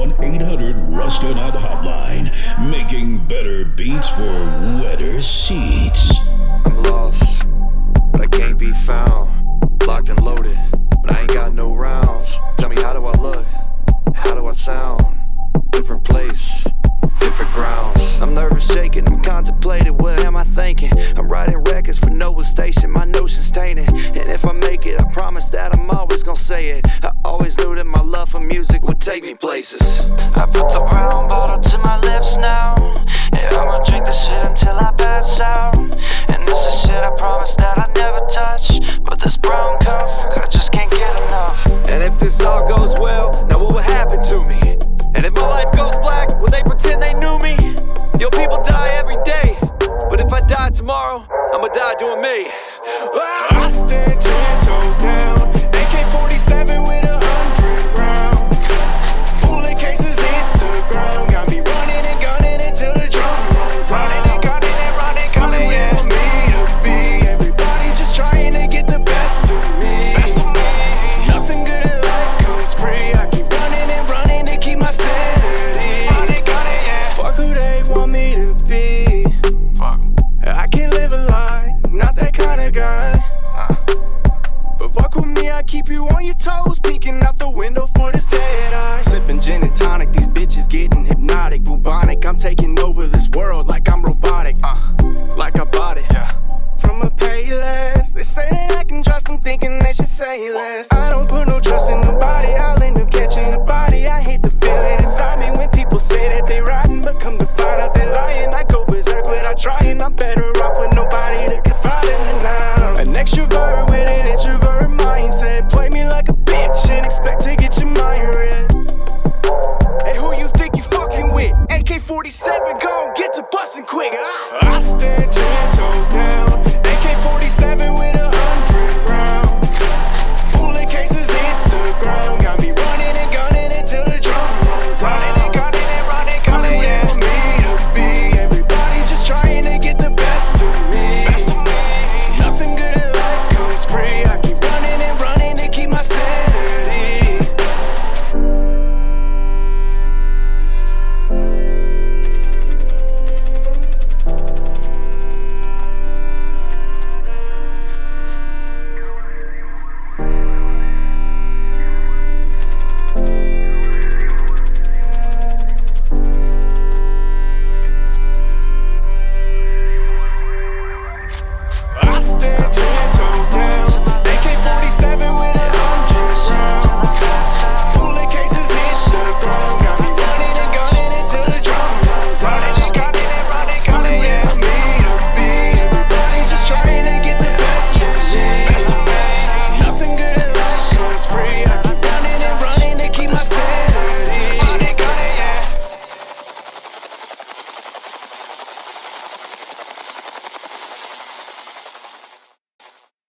1-800 Rustonaut Hotline, making better beats for wetter sheets. I'm lost, but I can't be found. Locked and loaded, but I ain't got no rounds. Tell me, how do I look? How do I sound? Different place, different grounds. I'm nervous, shaking, I'm contemplating. What am I thinking? I'm writing records for Nova Station. My notion's tainted, and if I make it, I promise that I'm always gonna say it. I always knew that my love for music would take me places. I put the brown bottle to my lips now. Yeah, I'ma drink this shit until I pass out. And this is shit I promise that I never touch. But this brown cup, I just can't get enough. And if this all goes well, now what will happen to me? And if my life goes black, will they pretend they knew me? Yo, people die every day, but if I die tomorrow, I'ma die doing me. I stand 10 toes down, AK-47 with 100 rounds. Bullet cases hit the ground, got me running and gunning until the drum runs out. Running and gunning and running, Fuck gunning, who they yeah. want me to be. Everybody's just trying to get the best of me. Best of me. Nothing good in life comes free. I keep running and running to keep my sanity. Running, gunning, yeah. Fuck who they want me to be. Fuck 'em. I can't live a lie, not that kind of guy. But fuck with me, I keep you on your toes, peeking out the window for this dead eye. Sipping gin and tonic, these bitches getting hypnotic, bubonic. I'm taking over this world like I'm robotic, like I bought it. Yeah. From a Payless, they say that I can trust them, thinking they should say less. I don't put no trust in nobody, I'll end up catching a body. I hate the feeling inside me when people say that they riding, but come to find out they're lying. I go berserk without trying, I'm better off with nobody to confide in now. An extrovert with an introvert mindset, play me like a bitch and expect to get your mind read. Hey, who you think you fucking with? AK-47, gon' get to bustin' quick. I stand 10